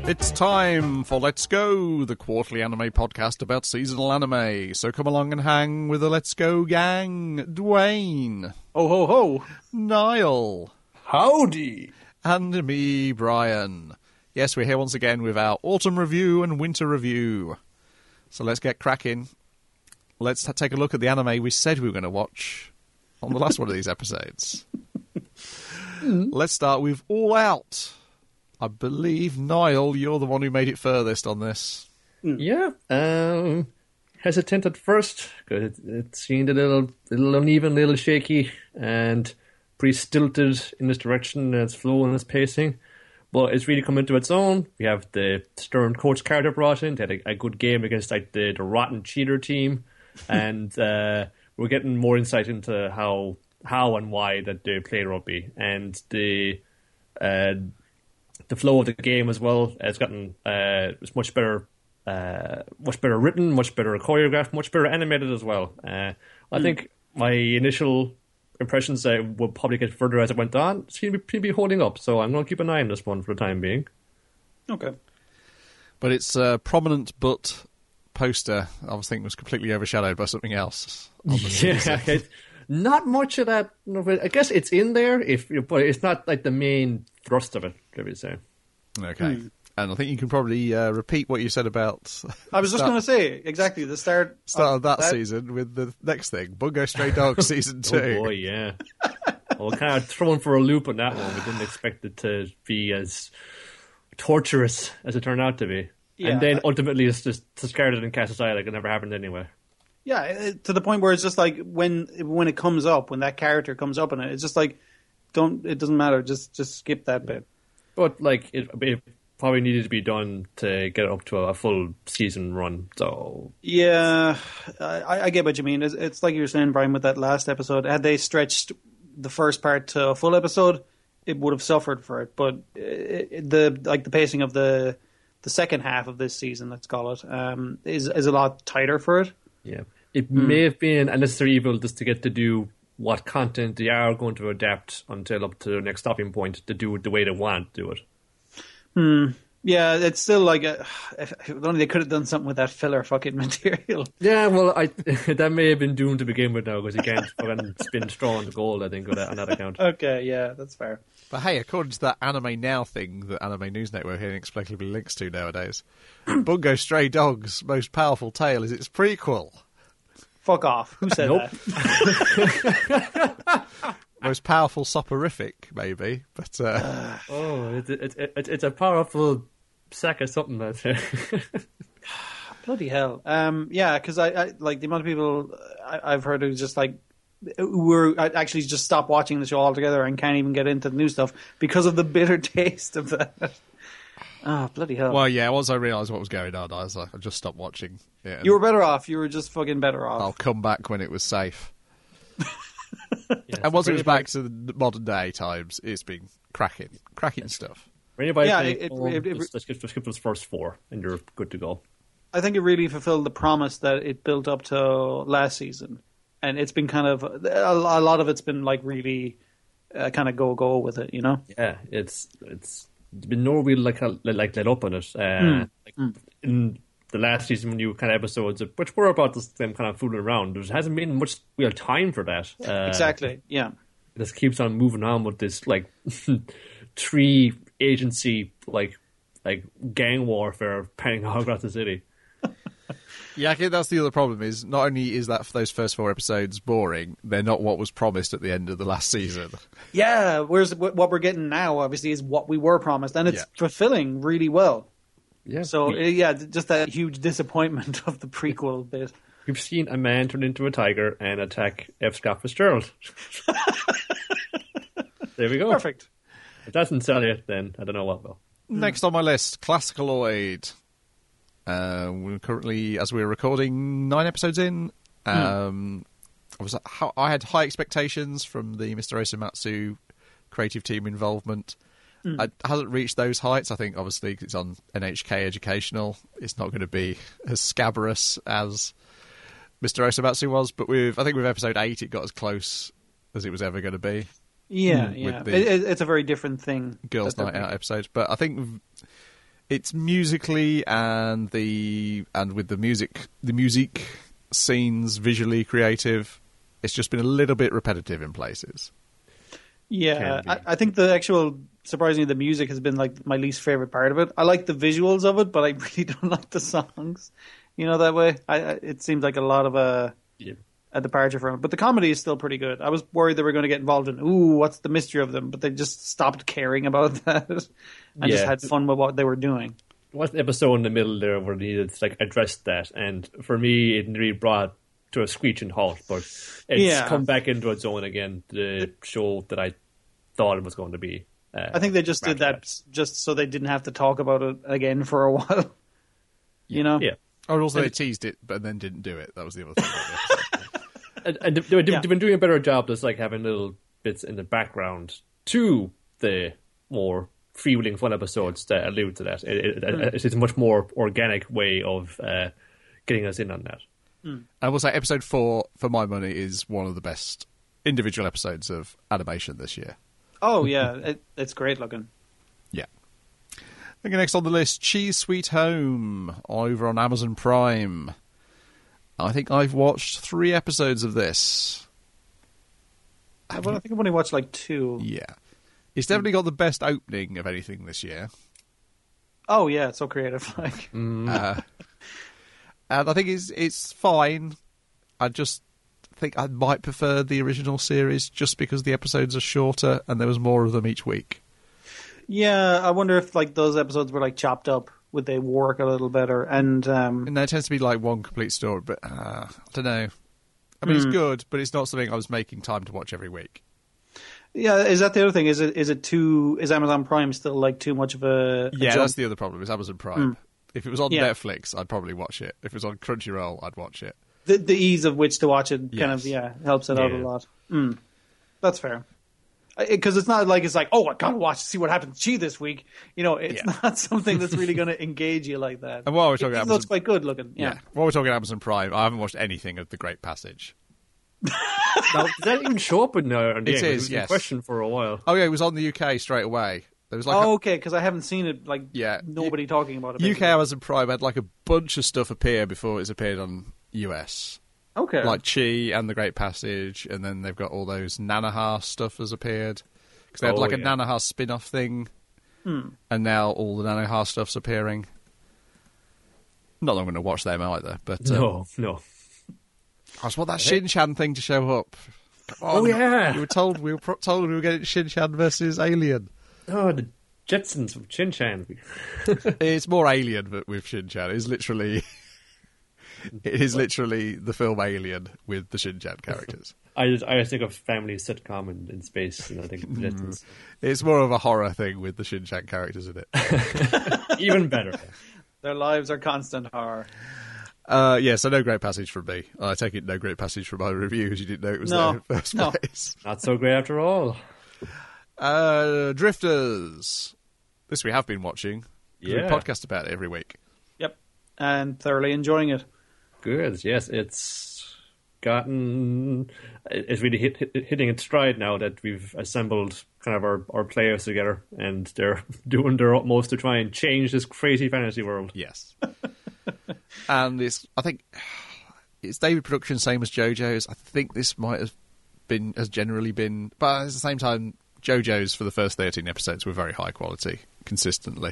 It's time for Let's Go, the quarterly anime podcast about seasonal anime. So come along and hang with the Let's Go gang. Dwayne. Ho, ho, ho. Niall. Howdy. And me, Brian. Yes, we're here once again with our autumn review and winter review. So let's get cracking. Let's take a look at the anime we said we were going to watch on the last one of these episodes. Let's start with All Out. I believe, Niall, you're the one who made it furthest on this. Yeah. Hesitant at first, because it seemed a little uneven, a little shaky, and pretty stilted in this direction, its flow and its pacing. But it's really come into its own. We have the Stern coach character brought in. They had a good game against like the rotten cheater team. And we're getting more insight into how and why that they play rugby. And the flow of the game as well has gotten it's much better written, much better choreographed, much better animated as well. I think my initial impressions will probably get further as it went on. Seem to be holding up, so I'm going to keep an eye on this one for the time being. Okay. But its prominent but poster, I was thinking, was completely overshadowed by something else. Yeah, not much of that. I guess it's in there, but it's not like the main thrust of it, let me say. Okay. And I think you can probably repeat what you said about... I was just going to say, exactly, the start of that season with the next thing, Bungo Stray Dogs Season 2. Oh boy, yeah. Well, kind of thrown for a loop on that one. We didn't expect it to be as torturous as it turned out to be. Yeah. And then ultimately it's just discarded and cast aside like it never happened anyway. Yeah, to the point where it's just like when it comes up, when that character comes up in it, it's just like, it doesn't matter, just skip that bit. But like it probably needed to be done to get it up to a full season run. So yeah, I get what you mean. It's like you were saying, Brian, with that last episode. Had they stretched the first part to a full episode, it would have suffered for it. But the pacing of the second half of this season, let's call it, is a lot tighter for it. Yeah, it may have been a necessary evil just to get to do what content they are going to adapt until up to the next stopping point to do it the way they want to do it. Yeah, it's still like if only they could have done something with that filler fucking material. Yeah, well, that may have been doomed to begin with now because you can't fucking spin straw into gold, I think, on that account. Okay, yeah, that's fair. But hey, according to that Anime Now thing that Anime News Network inexplicably links to nowadays, Bungo Stray Dogs' most powerful tale is its prequel. Fuck off. Who said that? Most powerful soporific, maybe. But it's a powerful sack of something. Bloody hell. Yeah, because I like the amount of people I've heard who just like who actually just stop watching the show altogether and can't even get into the new stuff because of the bitter taste of that. Oh, bloody hell. Well, yeah, once I realised what was going on, I was like, I just stopped watching. Yeah, you were better off. You were just fucking better off. I'll come back when it was safe. And once it was back to the modern day times, it's been cracking stuff. Let's skip those first four, and you're good to go. I think it really fulfilled the promise that it built up to last season, and it's been kind of a lot of it's been like really kind of go with it, you know. Yeah, it's been no real let up on it. In the last season, when you kind of episodes, which were about them kind of fooling around, there hasn't been much real time for that. Exactly. Yeah. It just keeps on moving on with this like 3 agency like gang warfare panning all across the city. Yeah, I think that's the other problem. Is not only is that those first 4 episodes boring, they're not what was promised at the end of the last season. Yeah, whereas what we're getting now, obviously, is what we were promised, and it's fulfilling really well. Yeah. So just that huge disappointment of the prequel bit. We've seen a man turn into a tiger and attack F. Scott Fitzgerald. There we go. Perfect. If that doesn't sell you, then I don't know what will. Next on my list, Classicaloid. We're currently, as we're recording, 9 episodes in. I had high expectations from the Mr. Osamatsu creative team involvement. It hasn't reached those heights. I think, obviously, it's on NHK Educational. It's not going to be as scabrous as Mr. Osamatsu was, but I think with episode 8, it got as close as it was ever going to be. Yeah, yeah. It's a very different thing. Girls' Night Out episode. But I think it's musically and with the music scenes visually creative. It's just been a little bit repetitive in places. Yeah, I think surprisingly, the music has been like my least favorite part of it. I like the visuals of it, but I really don't like the songs. That way. It seems like a lot of a departure from it. But the comedy is still pretty good. I was worried they were going to get involved in, what's the mystery of them? But they just stopped caring about that and just had fun with what they were doing. There was an episode in the middle there where they needed to address that, and for me, it really brought to a screeching halt. But it's come back into its own again. The show that I thought it was going to be. I think they just did that just so they didn't have to talk about it again for a while. Yeah. Or also they teased it, but then didn't do it. That was the other thing. And they've been doing a better job just having little bits in the background to the more freewheeling fun episodes that allude to that. It's a much more organic way of getting us in on that. I will say episode 4, for my money, is one of the best individual episodes of animation this year. Oh, yeah. It's great looking. Yeah. Okay, next on the list, Cheese Sweet Home, over on Amazon Prime. I think I've watched 3 episodes of this. I think I've only watched 2. Yeah. It's definitely got the best opening of anything this year. Oh, yeah, so creative. And I think it's fine. I just think I might prefer the original series just because the episodes are shorter and there was more of them each week. Yeah, I wonder if those episodes were chopped up, would they work a little better? And there tends to be one complete story, but I don't know. I mean, it's good, but it's not something I was making time to watch every week. Yeah, is that the other thing? Is Amazon Prime still too much of a yeah? jump? That's the other problem. Is Amazon Prime. If it was on Netflix, I'd probably watch it. If it was on Crunchyroll, I'd watch it. The ease of which to watch it kind of helps it out a lot. That's fair. Because it's not it's I gotta see what happened to Chi this week. It's not something that's really going to engage you like that. And while we're talking Amazon, it's quite good looking. Yeah. While we're talking Amazon Prime, I haven't watched anything of The Great Passage. Now, does that even show up in there? It is, it was yes. a question for a while. Oh yeah, it was on the UK straight away. There was okay, because I haven't seen it. Nobody talking about it. UK Amazon Prime had a bunch of stuff appear before it's appeared on US. Okay. Like Chi and The Great Passage, and then they've got all those Nanoha stuff has appeared. Because they had a Nanoha spin-off thing, and now all the Nanoha stuff's appearing. Not that I'm going to watch them either, but... No. I just want that Shin-Chan thing to show up. Come on. Oh, yeah! We were told we were getting Shin-Chan versus Alien. Oh, the Jetsons of Shin-Chan. It's more Alien, but with Shin-Chan. It is literally the film Alien with the Shin-Chan characters. I just think of family sitcom in space, and I think Jetsons. It's more of a horror thing with the Shin-Chan characters in it. Even better. Their lives are constant horror. So no Great Passage from me. I take it no Great Passage from my reviews. You didn't know it was there in the first place. Not so great after all. Drifters. This we have been watching. We podcast about it every week. Yep, and thoroughly enjoying it. Good. Yes, it's really hitting its stride now that we've assembled kind of our players together, and they're doing their utmost to try and change this crazy fantasy world. Yes. And I think it's David production, same as JoJo's. I think this has generally been, but at the same time, JoJo's for the first 13 episodes were very high quality, consistently.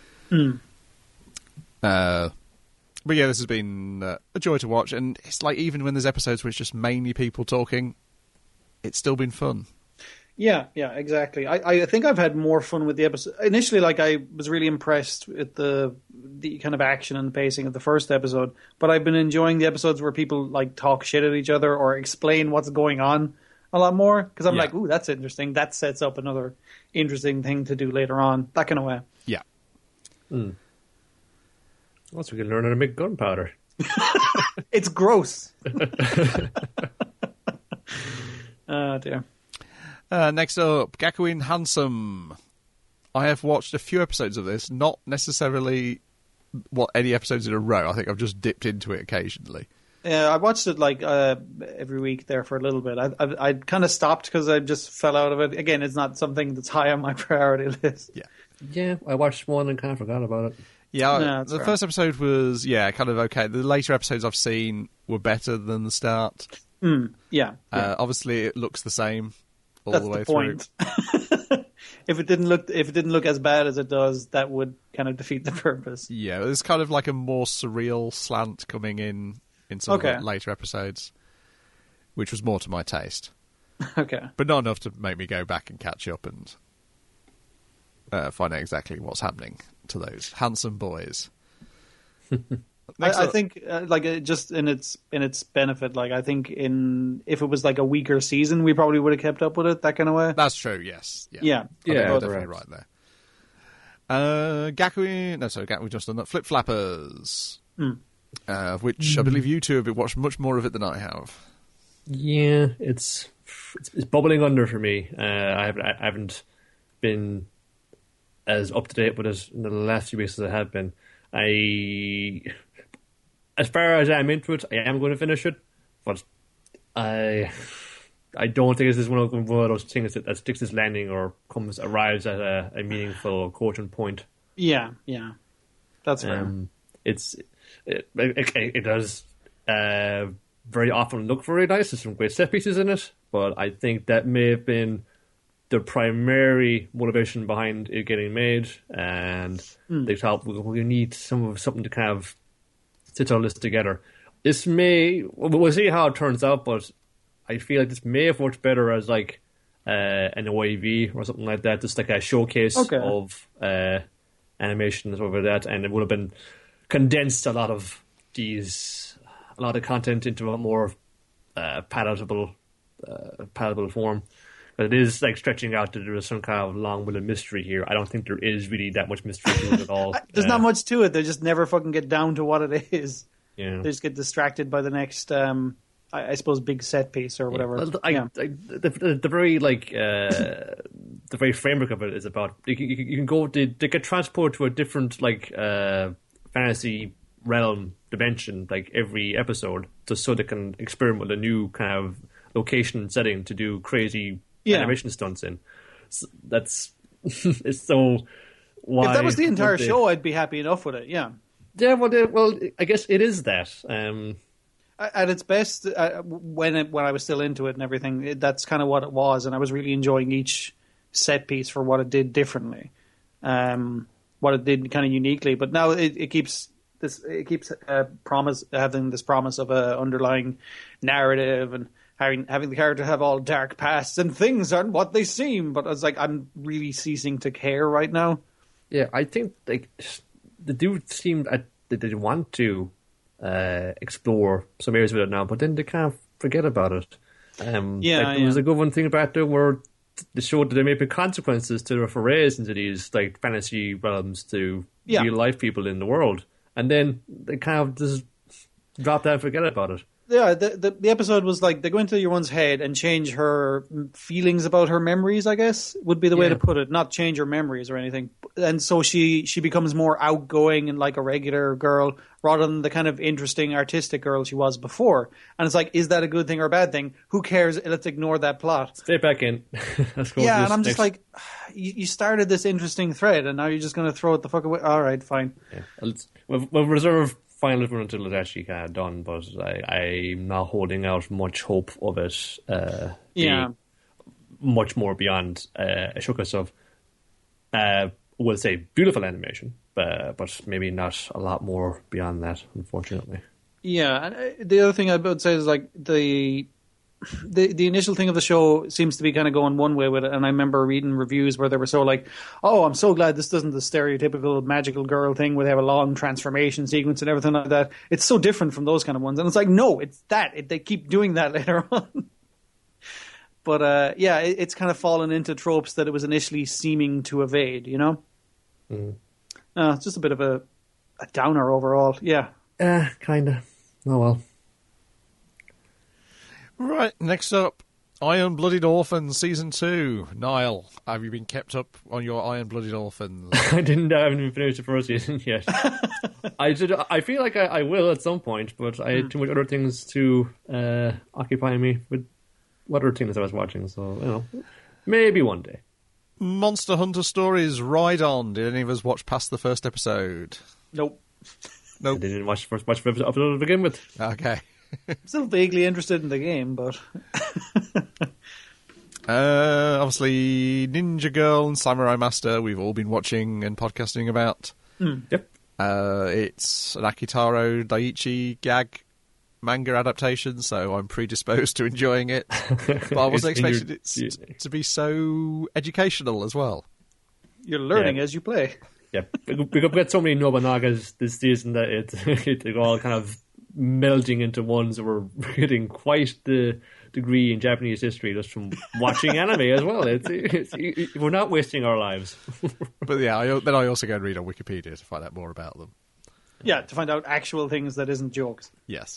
But yeah, this has been a joy to watch, and it's even when there's episodes where it's just mainly people talking, it's still been fun. Yeah, exactly. I think I've had more fun with the episode. Initially, I was really impressed with the kind of action and the pacing of the first episode, but I've been enjoying the episodes where people talk shit at each other or explain what's going on a lot more, because I'm ooh, that's interesting. That sets up another interesting thing to do later on. That kind of way. Yeah. Also, we can learn how to make gunpowder. It's gross. Oh, dear. Next up, Gakuin Handsome. I have watched a few episodes of this, not necessarily any episodes in a row. I think I've just dipped into it occasionally. Yeah, I watched it every week there for a little bit. I kind of stopped because I just fell out of it. Again, it's not something that's high on my priority list. Yeah. Yeah, I watched one and kind of forgot about it. Yeah, No, that's the fair. first episode was kind of okay. The later episodes I've seen were better than the start. Yeah. Obviously, it looks the same all That's the way the through. point. If it didn't look as bad as it does, that would kind of defeat the purpose. Yeah, there's kind of like a more surreal slant coming in some of Okay. the later episodes, which was more to my taste, Okay. but not enough to make me go back and catch up and find out exactly what's happening to those handsome boys. I think just in its benefit, like I think if it was like a weaker season, we probably would have kept up with it that kind of way. That's true. Yes. Yeah. I think Yeah, you're definitely correct. right there. Gaku just done that. Flip Flappers, of which I believe you two have watched much more of it than I have. Yeah, it's bubbling under for me. I haven't been as up to date with it in the last few weeks as I have been. As far as I'm into it, I am going to finish it, but I don't think this is one of those things that sticks its landing or arrives at a meaningful quotient point. Yeah. That's fair. It does very often look very nice. There's some great set pieces in it, but I think that may have been the primary motivation behind it getting made, and they thought we need something to kind of sit all this together. We'll see how it turns out, but I feel like this may have worked better as like an OAV or something like that, just like a showcase of animation and stuff like that, and it would have been condensed a lot of content into a more palatable form. But it is like stretching out that there is some kind of long-winded mystery here. I don't think there is really that much mystery to it at all. There's not much to it. They just never fucking get down to what it is. Yeah. They just get distracted by the next, I suppose, big set piece or whatever. The very the very framework of it is about you can go they get transported to a different fantasy realm dimension like every episode, just so they can experiment with a new kind of location and setting to do crazy animation stunts in. So that's it's so. Why if that was the entire would they- show, I'd be happy enough with it. Yeah. Yeah, well, I guess it is that. At its best, when I was still into it and everything, that's kind of what it was, and I was really enjoying each set piece for what it did differently, what it did kind of uniquely. But now it keeps having this promise of a underlying narrative and having the character have all dark pasts and things aren't what they seem. But it's like I'm really ceasing to care right now. Yeah, I think like the dude seemed that they want to explore some areas with it now, but then they kind of forget about it. There was a good one thing about it where they showed that there may be consequences to their forays into these like fantasy realms to real life people in the world, and then they kind of just drop that and forget about it. Yeah, the episode was like they go into your one's head and change her feelings about her memories, I guess, would be the way to put it. Not change her memories or anything. And so she becomes more outgoing and like a regular girl rather than the kind of interesting artistic girl she was before. And it's like, is that a good thing or a bad thing? Who cares? Let's ignore that plot. Stay back in. Let's go Yeah, and I'm just like, you started this interesting thread and now you're just going to throw it the fuck away. All right, fine. Yeah. We'll reserve final one until it's actually kind of done, but I'm not holding out much hope of it being much more beyond Ashoka stuff. We'll say beautiful animation, but maybe not a lot more beyond that, unfortunately. Yeah, and the other thing I would say is like the initial thing of the show seems to be kind of going one way with it, and I remember reading reviews where they were so like, "Oh, I'm so glad this isn't the stereotypical magical girl thing where they have a long transformation sequence and everything like that. It's so different from those kind of ones." And it's like, no, it's that they keep doing that later on. But it's kind of fallen into tropes that it was initially seeming to evade. You know, it's just a bit of a downer overall. Yeah, kind of. Oh well. Right, next up, Iron Blooded Orphans Season 2. Niall, have you been kept up on your Iron Blooded Orphans? I haven't even finished the first season yet. I feel like I will at some point, but I had too much other things to occupy me with what other things I was watching, so, maybe one day. Monster Hunter Stories Ride On. Did any of us watch past the first episode? Nope. Nope. I didn't watch the first episode to begin with. Okay. I'm still vaguely interested in the game, but Obviously, Ninja Girl and Samurai Master, we've all been watching and podcasting about. Yep. It's an Akitaro Daiichi gag manga adaptation, so I'm predisposed to enjoying it. But I wasn't expecting it to be so educational as well. you're learning as you play. Yeah, we've got so many Nobanagas this season that it's all kind of melding into one, so we're getting quite the degree in Japanese history just from watching anime as well. We're not wasting our lives. But yeah, I also go and read on Wikipedia to find out more about them. Yeah, to find out actual things that isn't jokes. Yes.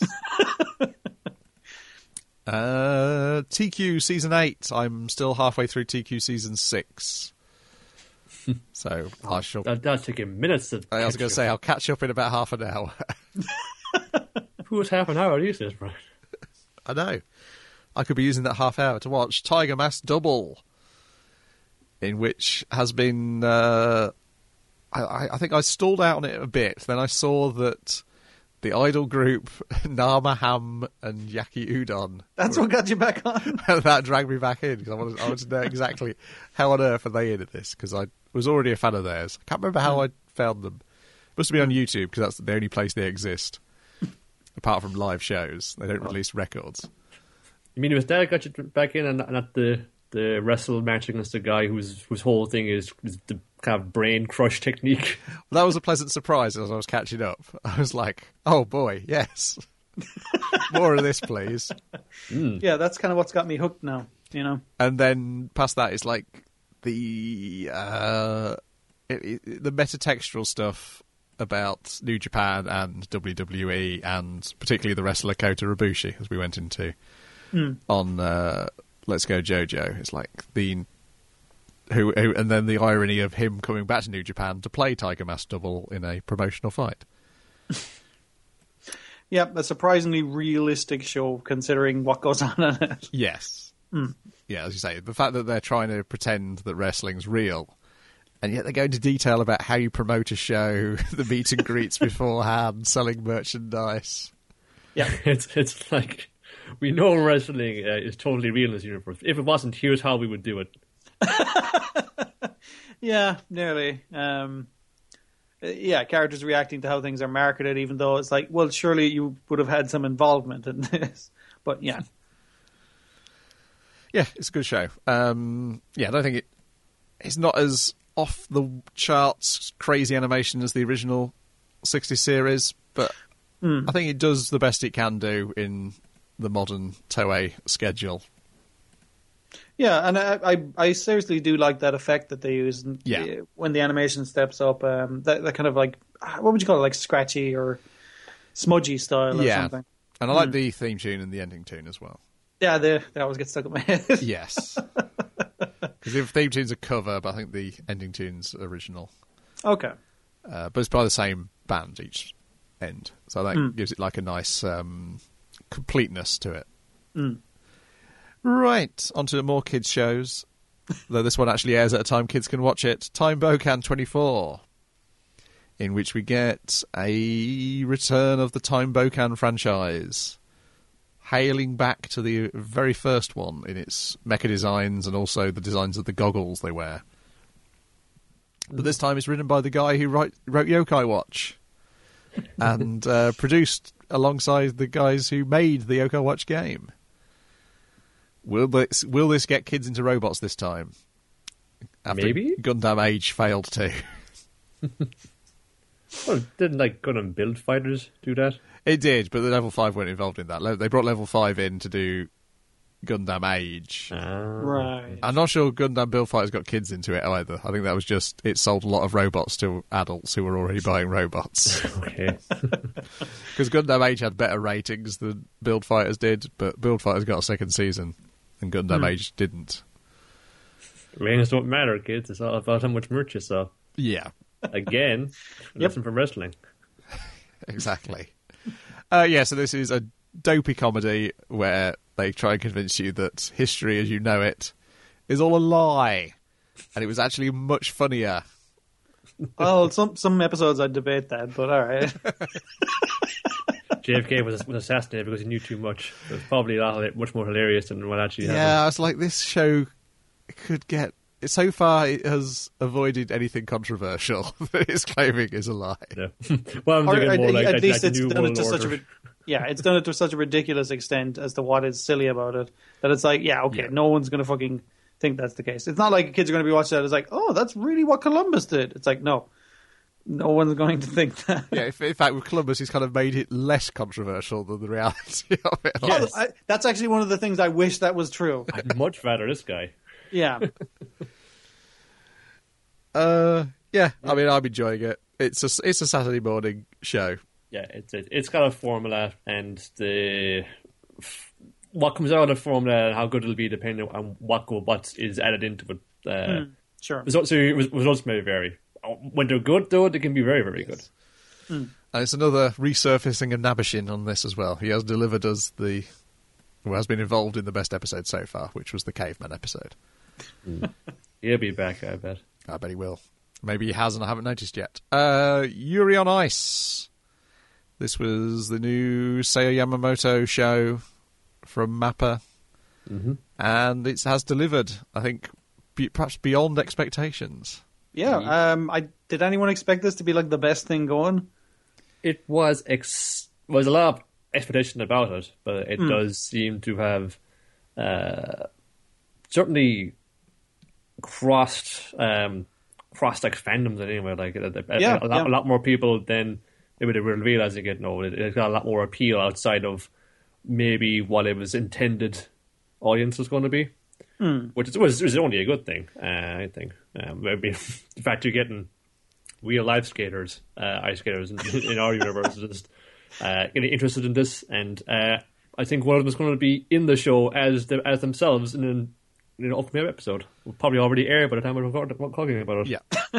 TQ Season 8. I'm still halfway through TQ Season 6. So I shall... That'll take you minutes to... I was going to say, I'll catch up in about half an hour. Who was half an hour these days, Brian? I know. I could be using that half hour to watch Tiger Mask Double, in which has been... I think I stalled out on it a bit. Then I saw that the idol group Nama Ham and Yaki Udon... That's what got you back on? that dragged me back in, because I wanted to know exactly how on earth are they in at this, because I was already a fan of theirs. I can't remember how I found them. It must have been on YouTube, because that's the only place they exist. Apart from live shows. They don't release records. You mean it was that that got you back in, and not the wrestle match against the guy whose whole thing is the kind of brain crush technique? Well, that was a pleasant surprise as I was catching up. I was like, oh boy, yes. More of this, please. Yeah, that's kind of what's got me hooked now, you know. And then past that is like the metatextual stuff about New Japan and WWE, and particularly the wrestler Kota Ibushi, as we went into on Let's Go JoJo. It's like who, and then the irony of him coming back to New Japan to play Tiger Mask Double in a promotional fight. Yeah, a surprisingly realistic show considering what goes on in it. Yes. Yeah, as you say, the fact that they're trying to pretend that wrestling's real, and yet they go into detail about how you promote a show, the meet and greets beforehand, selling merchandise. Yeah, it's like, we know wrestling is totally real in this universe. If it wasn't, here's how we would do it. Yeah, nearly. Characters reacting to how things are marketed, even though it's like, well, surely you would have had some involvement in this. But yeah. Yeah, it's a good show. I don't think it's not as off the charts crazy animation as the original 60 series, but I think it does the best it can do in the modern Toei schedule. Yeah, and I seriously do like that effect that they use when the animation steps up. That kind of like, what would you call it, like scratchy or smudgy style or something. And I like the theme tune and the ending tune as well. Yeah, they always get stuck in my head. Yes. Because the theme tune's a cover, but I think the ending tune's original. Okay. But it's by the same band each end. So that gives it like a nice completeness to it. Right, on to more kids' shows. Though this one actually airs at a time kids can watch it. Time Bokan 24, in which we get a return of the Time Bokan franchise, hailing back to the very first one in its mecha designs and also the designs of the goggles they wear. But this time it's written by the guy who wrote Yokai Watch and produced alongside the guys who made the Yokai Watch game. Will this get kids into robots this time? After Maybe. Gundam Age failed to. Well, didn't like Gundam Build Fighters do that? It did, but the Level 5 weren't involved in that. They brought Level 5 in to do Gundam Age. Right. I'm not sure Gundam Build Fighters got kids into it either. I think that was just, it sold a lot of robots to adults who were already buying robots. Okay. Because Gundam Age had better ratings than Build Fighters did, but Build Fighters got a second season and Gundam Age didn't. Ratings don't matter, kids. It's all about how much merch you sell. Yeah. Again, lesson from wrestling. Exactly. So this is a dopey comedy where they try and convince you that history as you know it is all a lie. and it was actually much funnier. Well, some episodes I'd debate that, but all right. JFK was assassinated because he knew too much. It was probably much more hilarious than what actually happened. Yeah, I was like, this show could get... So far, it has avoided anything controversial that it's claiming is a lie. Yeah. Well, I'm thinking more like at least like it's the New done it World to such Order. it's done it to such a ridiculous extent as to what is silly about it that it's like, no one's going to fucking think that's the case. It's not like kids are going to be watching that. It's like, oh, that's really what Columbus did. It's like, no one's going to think that. Yeah, in fact, with Columbus, he's kind of made it less controversial than the reality of it. Yes. That's actually one of the things I wish that was true. I'd much rather this guy. Yeah. Yeah, I mean, I'm enjoying it. It's a Saturday morning show. Yeah, it's got a formula, and what comes out of the formula and how good it'll be depending on what is added into it. Sure. Results may vary. When they're good, though, they can be very, very good. And it's another resurfacing of Nabishin on this as well. He has delivered us has been involved in the best episode so far, which was the caveman episode. He'll be back, I bet. I bet he will. Maybe he hasn't, I haven't noticed yet. Yuri on Ice. This was the new Seiya Yamamoto show from Mappa. Mm-hmm. And it has delivered, I think, perhaps beyond expectations. Yeah. Did anyone expect this to be like the best thing going? It was a lot of expectation about it, but it does seem to have certainly crossed like fandoms anyway. Like a lot more people than maybe they reveal as they get old. It got a lot more appeal outside of maybe what it was intended audience was going to be, which was only a good thing. I think maybe the fact you're getting real life skaters, ice skaters in our universe, just getting interested in this, and I think one of them is going to be in the show as themselves in an upcoming episode. Will probably already air by the time we're talking about it. Yeah.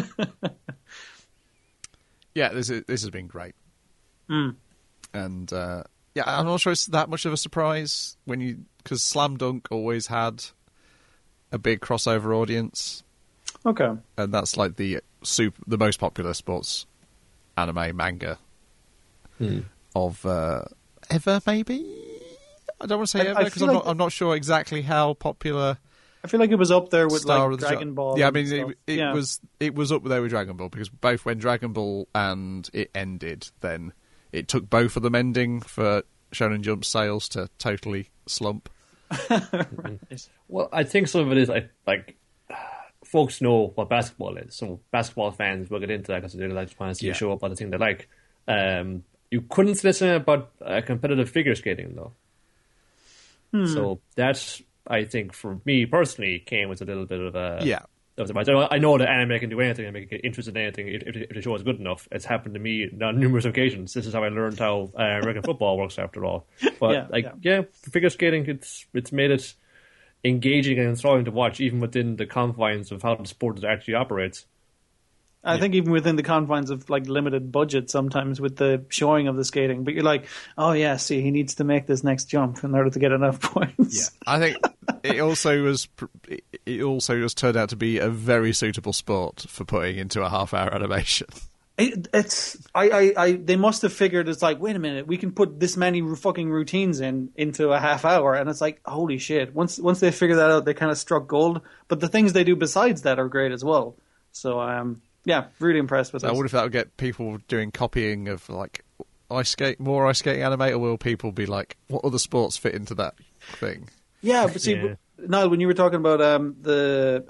Yeah, this has been great. And I'm not sure it's that much of a surprise because Slam Dunk always had a big crossover audience. Okay. And that's like the most popular sports anime manga of ever, maybe? I don't want to say ever because I'm not sure exactly how popular. I feel like it was up there with like Dragon Ball. Yeah, I mean it was up there with Dragon Ball because both when Dragon Ball and it ended, then it took both of them ending for Shonen Jump sales to totally slump. Right. Well, I think some of it is like folks know what basketball is, so basketball fans will get into that because they like to see a show about the thing they like. You couldn't say the same about competitive figure skating though. So that's, I think, for me personally, came with a little bit of a I know that anime can do anything and make you get interested in anything if the show is good enough. It's happened to me on numerous occasions. This is how I learned how American football works, after all. But figure skating, it's made it engaging and enthralling to watch, even within the confines of how the sport actually operates. I think even within the confines of like limited budget sometimes with the showing of the skating, but you're like, oh yeah, see, he needs to make this next jump in order to get enough points. Yeah, I think it also just turned out to be a very suitable sport for putting into a half-hour animation. They must have figured it's like, wait a minute, we can put this many fucking routines into a half hour, and it's like, holy shit. Once they figure that out, they kind of struck gold. But the things they do besides that are great as well. So yeah, really impressed with I wonder if that would get people doing copying of like more ice skating anime, or will people be like, what other sports fit into that thing? Yeah, but see, Niall, when you were talking about the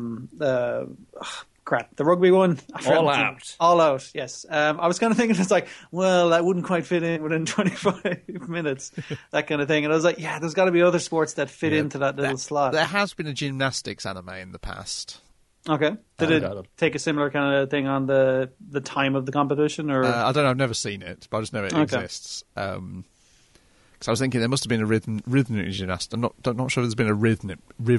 rugby one, All Out, yes. I was kind of thinking it's like, well, that wouldn't quite fit in within 25 minutes, that kind of thing. And I was like, yeah, there's got to be other sports that fit into that little slot. There has been a gymnastics anime in the past. Okay. Did it take a similar kind of thing on the time of the competition? Or I don't know. I've never seen it, but I just know it exists. Because I was thinking there must have been a rhythmic gymnast. I'm not sure there's been a rhythmic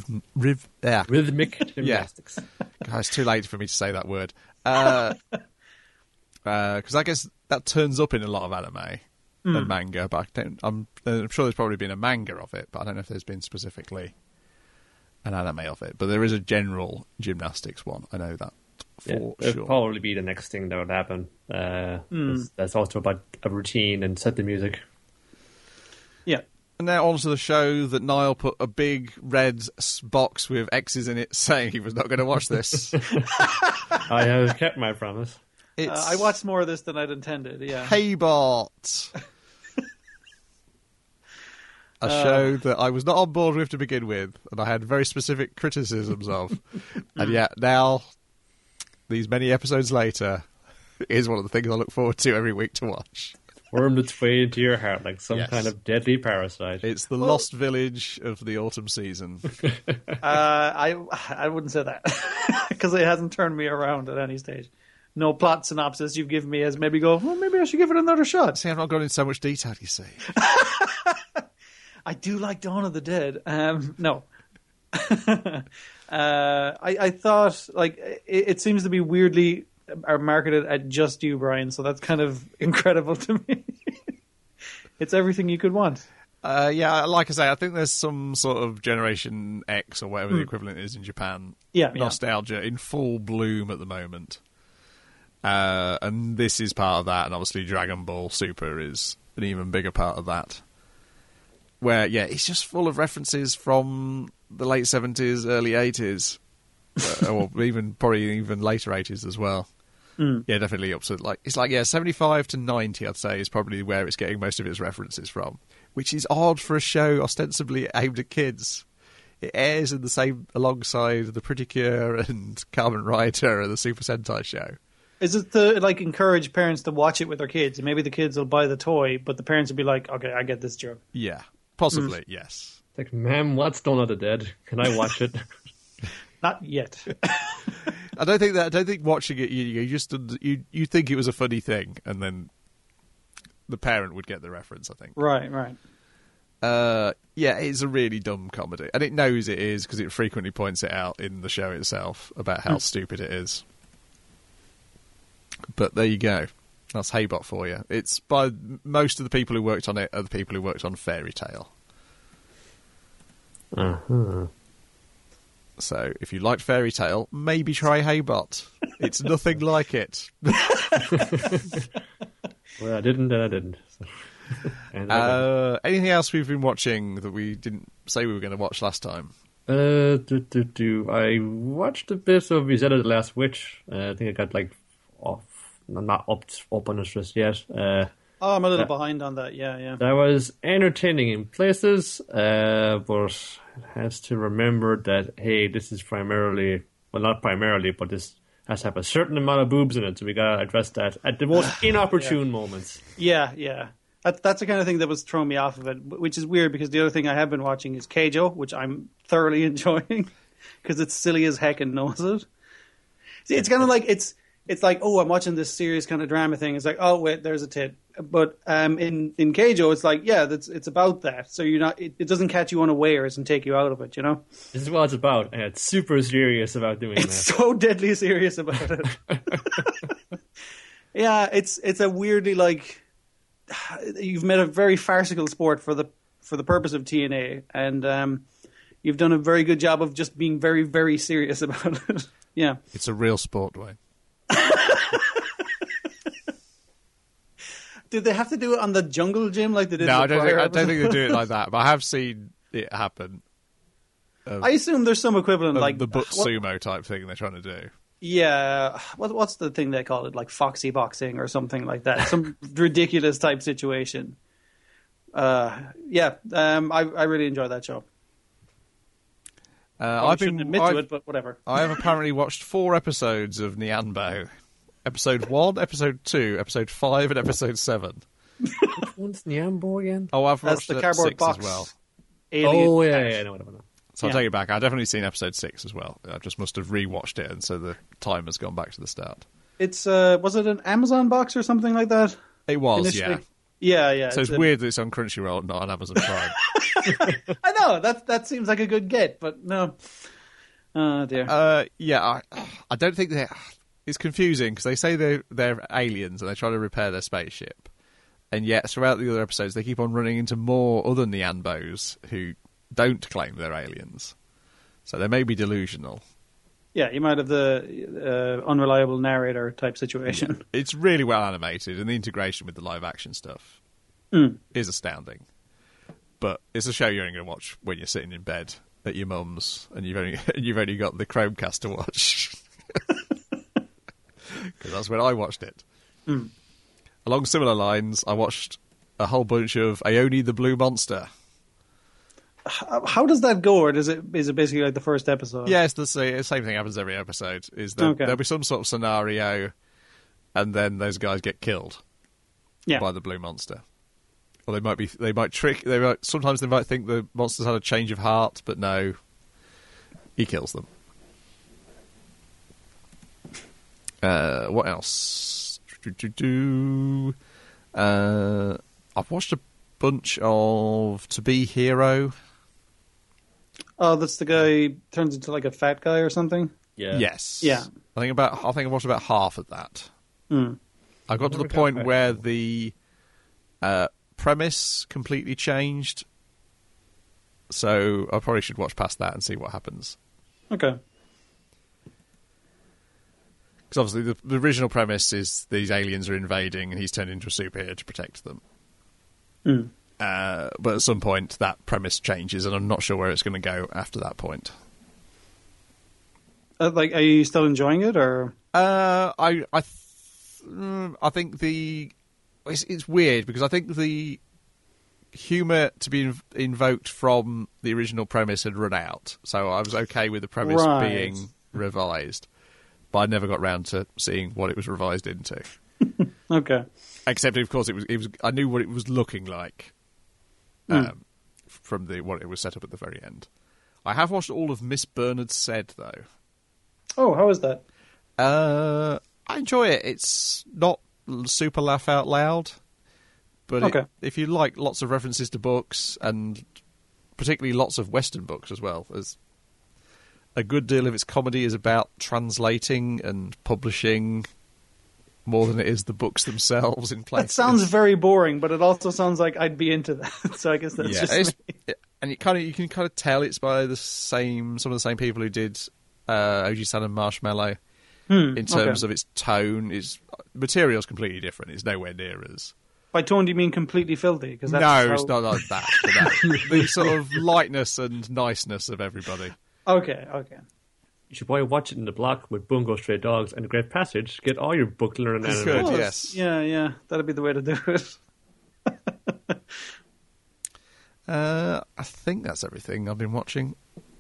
gymnastics. God, it's too late for me to say that word. Because I guess that turns up in a lot of anime and manga, but I'm sure there's probably been a manga of it, but I don't know if there's been specifically an anime of it, but there is a general gymnastics one. I know that for it'll sure. probably be the next thing that would happen. That's also about a routine and set the music. Yeah. And now on to the show that Niall put a big red box with X's in it saying he was not going to watch this. I have kept my promise. I watched more of this than I'd intended, yeah. Haybot. A show that I was not on board with to begin with, and I had very specific criticisms of. And yet now, these many episodes later, it is one of the things I look forward to every week to watch. Wormed its way into your heart like some Yes. kind of deadly parasite. It's the lost village of the autumn season. I wouldn't say that, because it hasn't turned me around at any stage. No plot synopsis you've given me has maybe maybe I should give it another shot. See, I've not gone into so much detail, you see. I do like Dawn of the Dead. No. I thought, like, it seems to be weirdly marketed at just you, Brian, so that's kind of incredible to me. It's everything you could want. Yeah, like I say, I think there's some sort of Generation X or whatever the equivalent is in Japan. Yeah. Nostalgia in full bloom at the moment. And this is part of that, and obviously Dragon Ball Super is an even bigger part of that. Where, yeah, it's just full of references from the late 70s, early 80s, or probably even later 80s as well. Yeah, definitely up to, it's 75 to 90, I'd say, is probably where it's getting most of its references from, which is odd for a show ostensibly aimed at kids. It airs in the same alongside The Pretty Cure and Kamen Rider and the Super Sentai show. Is it to, like, encourage parents to watch it with their kids? And maybe the kids will buy the toy, but the parents will be like, okay, I get this joke. Yeah, possibly, yes. Like, ma'am, what's Dawn of the Dead? Can I watch it? Not yet. I don't think watching it, you think it was a funny thing, and then the parent would get the reference, I think. Right. Yeah, it's a really dumb comedy, and it knows it is because it frequently points it out in the show itself about how stupid it is. But there you go. That's Haybot for you. It's by most of the people who worked on it are the people who worked on Fairy Tail. Uh-huh. So if you liked Fairy Tail, maybe try Haybot. It's nothing like it. Well, I didn't, and I didn't. So. Anything else we've been watching that we didn't say we were going to watch last time? I watched a bit of Izetta the Last Witch. I think I got I'm not up on it just yet. I'm a little behind on that, yeah. That was entertaining in places, but has to remember that, hey, this is primarily, well, not primarily, but this has to have a certain amount of boobs in it, so we gotta address that at the most inopportune moments. Yeah. That's the kind of thing that was throwing me off of it, which is weird because the other thing I have been watching is Keijo, which I'm thoroughly enjoying because it's silly as heck and knows it. See, it's kind of like, it's like, oh, I'm watching this serious kind of drama thing. It's like, oh, wait, there's a tit. But in Keijo, it's like, yeah, it's about that. So you're not, it doesn't catch you unawares and take you out of it, you know? This is what it's about, and it's super serious about doing It's that. so deadly serious about it. Yeah, it's a weirdly, like, you've made a very farcical sport for the purpose of TNA, and you've done a very good job of just being very, very serious about it. Yeah. It's a real sport, Dwayne. Did they have to do it on the jungle gym like they did? No, in I the don't prior think they episode? do it like that, but I have seen it happen. I assume there's some equivalent, like the butt what- sumo type thing they're trying to do. Yeah, what's the thing they call it? Like foxy boxing or something like that. Some ridiculous type situation. I really enjoy that show. I shouldn't admit to it, but whatever. I have apparently watched 4 episodes of Nyanbo. Episode 1, Episode 2, Episode 5, and Episode 7. Which one's Nyambo again? Oh, I've That's watched the it cardboard 6 box. as well. Alien Oh, cat. yeah, I know what I know. So I'll Yeah. take it back. I've definitely seen Episode 6 as well. I just must have rewatched it, and so the time has gone back to the start. It's was it an Amazon box or something like that? It was, Initially? yeah. Yeah. So it's weird that it's on Crunchyroll, not on Amazon Prime. I know that seems like a good get, but no. Oh dear. I don't think it's confusing because they say they're aliens and they try to repair their spaceship, and yet throughout the other episodes they keep on running into more other Nyanbos who don't claim they're aliens. So they may be delusional. Yeah, you might have the unreliable narrator type situation. It's really well animated, and the integration with the live action stuff is astounding. But it's a show you're only going to watch when you're sitting in bed at your mum's, and you've only got the Chromecast to watch. Because that's when I watched it. Along similar lines, I watched a whole bunch of Aoni the Blue Monster. How does that go, or is it basically like the first episode? Yeah, it's the same thing happens every episode. Is that there'll be some sort of scenario, and then those guys get killed by the Blue Monster. Or sometimes they might think the monster's had a change of heart, but no, he kills them. What else? I've watched a bunch of To Be Hero. Oh, that's the guy who turns into like a fat guy or something? Yeah. Yes. Yeah. I think I watched about half of that. I got to the point where the premise completely changed. So I probably should watch past that and see what happens. Okay. Because obviously the original premise is these aliens are invading and he's turned into a superhero to protect them. But at some point that premise changes and I'm not sure where it's going to go after that point. Are you still enjoying it, or? I think it's weird because I think the humour to be invoked from the original premise had run out, so I was okay with the premise being revised, but I never got round to seeing what it was revised into. Okay. Except, of course, it was. I knew what it was looking like from what it was set up at the very end. I have watched all of Miss Bernard Said, though. Oh, how is that? I enjoy it. It's not super laugh out loud, but if you like lots of references to books, and particularly lots of Western books as well, there's a good deal of its comedy is about translating and publishing more than it is the books themselves in places. That sounds very boring, but it also sounds like I'd be into that. So I guess that's just me. And you can kind of tell it's by some of the same people who did Oji-san and Marshmallow. In terms of its tone, its material's completely different. It's nowhere near as. By tone, do you mean completely filthy? It's not like that. But no. The sort of lightness and niceness of everybody. Okay. You should probably watch it in the block with Bungo Stray Dogs and The Great Passage. Get all your book learning anime. Good, yes. Yeah. That'd be the way to do it. I think that's everything I've been watching.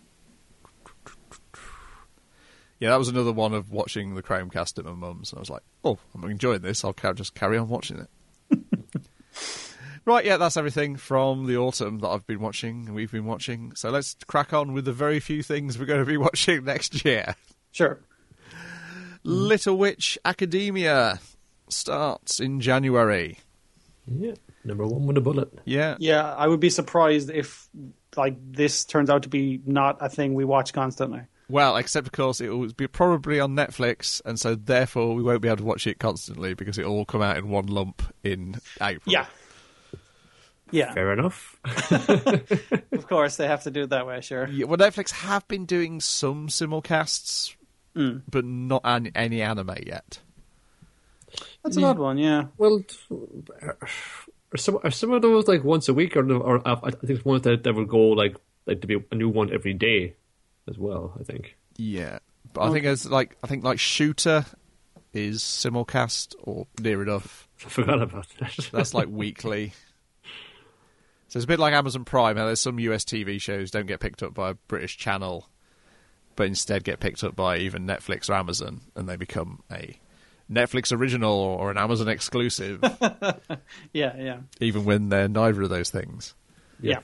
Yeah, that was another one of watching the Chromecast at my mum's. And I was like, oh, I'm enjoying this. I'll just carry on watching it. Right, yeah, that's everything from the autumn that I've been watching and we've been watching. So let's crack on with the very few things we're going to be watching next year. Sure. Little Witch Academia starts in January. Yeah, number one with a bullet. Yeah. Yeah, I would be surprised if this turns out to be not a thing we watch constantly. Well, except, of course, it will be probably on Netflix, and so therefore we won't be able to watch it constantly because it will all come out in one lump in April. Yeah. Fair enough. Of course, they have to do it that way, sure. Yeah, well, Netflix have been doing some simulcasts, but not any anime yet. That's an odd one, yeah. Well, are some of those like once a week, or I think it's ones that will go like to be a new one every day as well, I think. Yeah, but I think like Shooter is simulcast or near enough. I forgot about that. That's like weekly. So it's a bit like Amazon Prime. How there's some US TV shows don't get picked up by a British channel, but instead get picked up by even Netflix or Amazon, and they become a Netflix original or an Amazon exclusive. Yeah. Even when they're neither of those things. Yeah.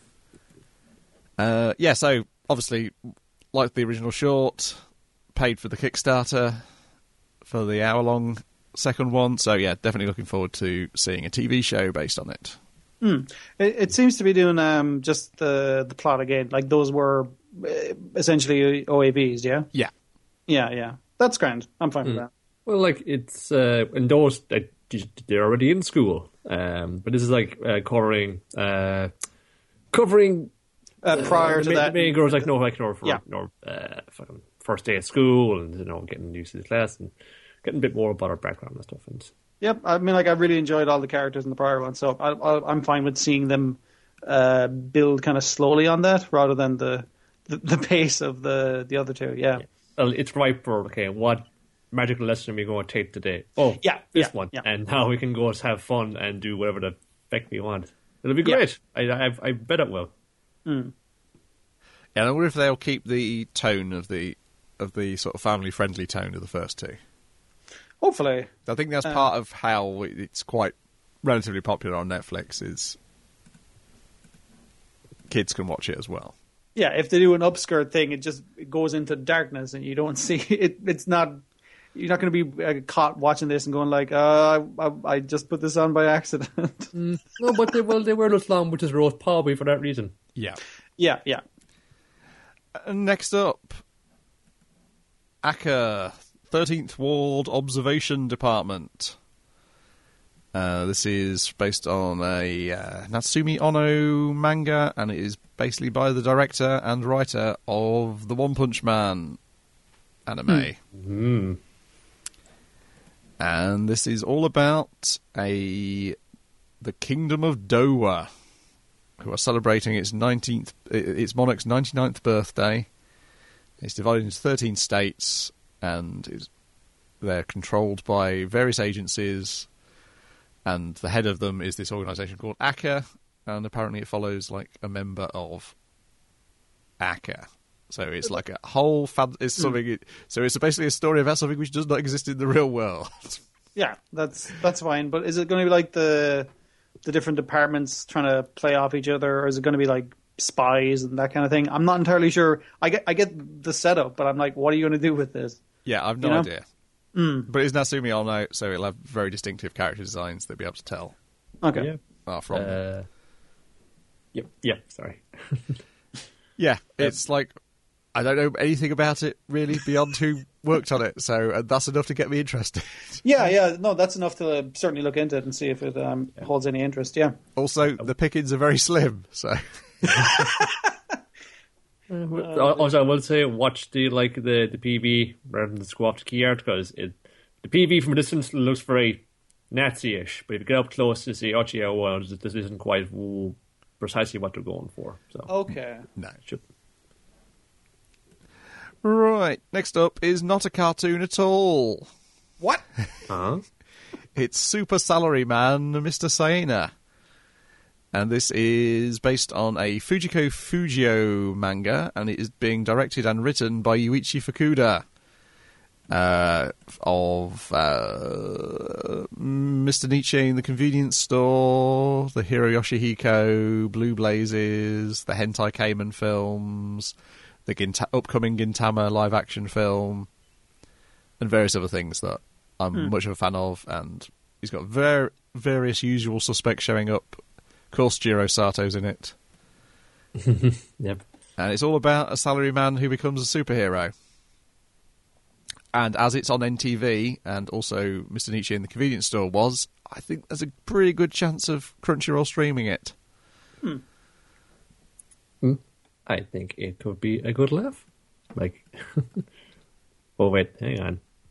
So obviously, like the original short, paid for the Kickstarter for the hour-long second one. So yeah, definitely looking forward to seeing a TV show based on it. It seems to be doing just the plot again. Like those were essentially OAVs, yeah? Yeah. That's grand. I'm fine with that. Well, like it's endorsed that they're already in school, but this is like covering prior to the that. main girl's like, for Yeah. fucking first day at school and, getting used to the class and getting a bit more about her background and stuff. And Yep, I mean, like, I really enjoyed all the characters in the prior one, so I'm fine with seeing them build kind of slowly on that rather than the pace of the other two. Yeah. Well, it's ripe for, what magical lesson are we going to take today? Oh, this one. Yeah. And now we can go have fun and do whatever the heck we want. It'll be Yeah. great. I bet it will. Mm. Yeah, I wonder if they'll keep the tone of the sort of family-friendly tone of the first two. Hopefully. I think that's part of how it's quite relatively popular on Netflix. Is kids can watch it as well. Yeah, if they do an upskirt thing, it goes into darkness and you don't see it. It's not. You're not going to be caught watching this and going like, I just put this on by accident. No, but they wear those long, which is roast probably for that reason. Yeah. Yeah. Next up, ACA, 13th Ward Observation Department. This is based on a Natsumi Ono manga, and it is basically by the director and writer of the One Punch Man anime. Mm. And this is all about the Kingdom of Dowa, who are celebrating its monarch's 99th birthday. It's divided into 13 states, and they're controlled by various agencies, and the head of them is this organisation called ACA, and apparently it follows like a member of ACA. So it's like a whole it's something. So it's basically a story about something which does not exist in the real world. Yeah, that's fine. But is it going to be like the different departments trying to play off each other, or is it going to be like spies and that kind of thing? I'm not entirely sure. I get the setup, but I'm like, what are you going to do with this? Yeah, I've no idea. But it's Natsumi Ono, so it'll have very distinctive character designs they'll be able to tell Okay. from. Yep. Sorry. Yeah, it's like I don't know anything about it really beyond who worked on it, so that's enough to get me interested. Yeah. No, that's enough to certainly look into it and see if it holds any interest. Yeah. Also, the pickings are very slim, so. Also, I will say, watch the PV rather than the squat key art, because the PV from a distance looks very Nazi-ish, but if you get up close to see, this isn't quite precisely what they're going for. So Okay. No. Right, next up is not a cartoon at all. What? It's Super Salaryman, Mr. Saena. And this is based on a Fujiko Fujio manga, and it is being directed and written by Yuichi Fukuda of Mr. Nietzsche in the Convenience Store, the Hiro Yoshihiko, Blue Blazes, the Hentai Kamen films, the upcoming Gintama live-action film, and various other things that I'm much of a fan of. And he's got various usual suspects showing up. Of course, Jiro Sato's in it. Yep. And it's all about a salaryman who becomes a superhero. And as it's on NTV, and also Mr. Nietzsche in the Convenience Store was, I think there's a pretty good chance of Crunchyroll streaming it. I think it could be a good laugh. Oh wait, hang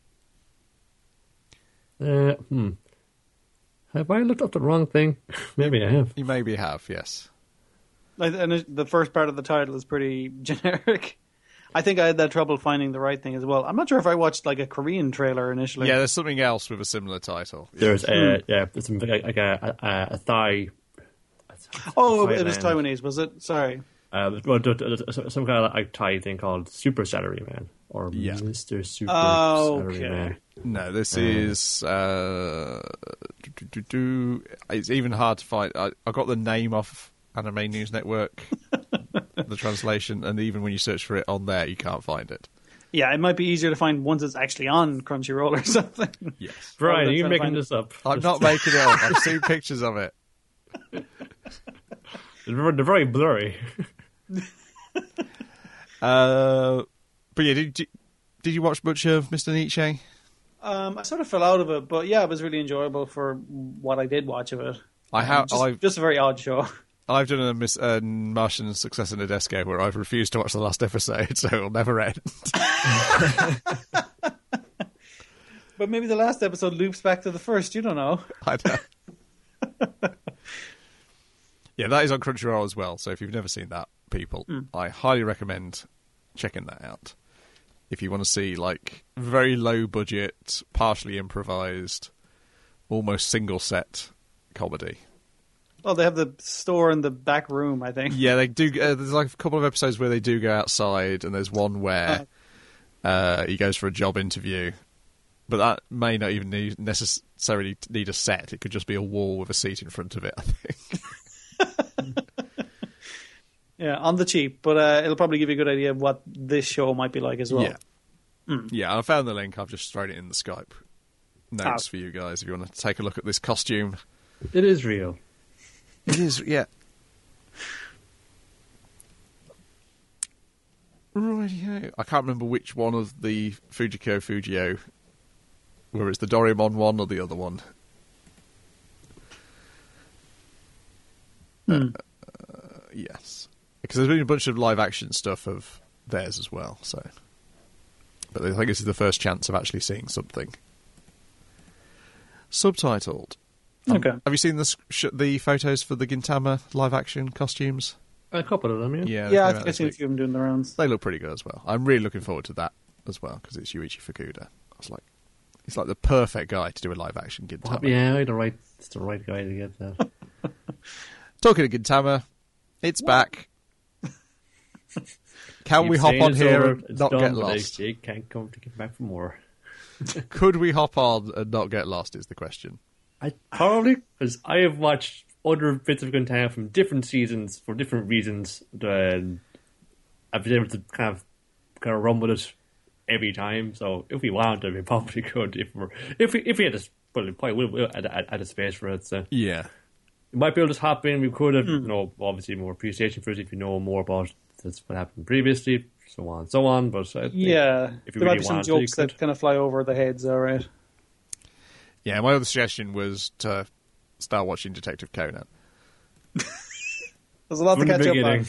on. Have I looked up the wrong thing? Maybe I have. You maybe have, yes. And the first part of the title is pretty generic. I think I had that trouble finding the right thing as well. I'm not sure if I watched like a Korean trailer initially. Yeah, there's something else with a similar title. There's there's something like a Thai. Oh, it was Taiwanese, was it? Sorry. Some kind of like Thai thing called Super Salaryman or Mr. Super Salaryman. No, this is. It's even hard to find. I got the name off Anime News Network, the translation, and even when you search for it on there, you can't find it. Yeah, it might be easier to find once it's actually on Crunchyroll or something. Yes. Brian, are you making this up? I'm not making it up. I've seen pictures of it. They're very blurry. But yeah, did you watch much of Mr. Nietzsche? I sort of fell out of it, but yeah, it was really enjoyable for what I did watch of it. Just a very odd show. I've done a Martian Successor Nadesco where I've refused to watch the last episode, so it'll never end. But maybe the last episode loops back to the first. You don't know. I know. Yeah, that is on Crunchyroll as well. So if you've never seen that, people, I highly recommend checking that out. If you want to see like very low budget, partially improvised, almost single set comedy. Oh, they have the store in the back room, I think. Yeah, they do. There's like a couple of episodes where they do go outside, and there's one where he goes for a job interview. But that may not even necessarily need a set. It could just be a wall with a seat in front of it, I think. Yeah, on the cheap, but it'll probably give you a good idea of what this show might be like as well. Yeah, yeah. I found the link. I've just thrown it in the Skype notes for you guys if you want to take a look at this costume. It is real. It is, yeah. Right, I can't remember which one of the Fujio, whether it's the Doraemon one or the other one. Yes. Because there's been a bunch of live action stuff of theirs as well, so. But I think this is the first chance of actually seeing something subtitled. Okay. Have you seen the photos for the Gintama live action costumes? A couple of them, yeah. Yeah, I think I've seen a few of them doing the rounds. They look pretty good as well. I'm really looking forward to that as well because it's Yuichi Fukuda. He's like the perfect guy to do a live action Gintama. Yeah, it's the right guy to get that. Talking of Gintama, it's back. Can we hop on here and not get lost? They can't come to get back for more. Could we hop on and not get lost is the question. I probably, because I have watched other bits of Gintama from different seasons for different reasons. I've been able to kind of run with it every time. So if we wanted, we probably could. If we had to, well, we probably will add a space for it. So yeah, we might be able to hop in. We could have, obviously more appreciation for it if you know more about what happened previously, so on and so on. But if you there really might be some jokes that kind of fly over the heads. All right. Yeah, my other suggestion was to start watching Detective Conan. There's a lot to catch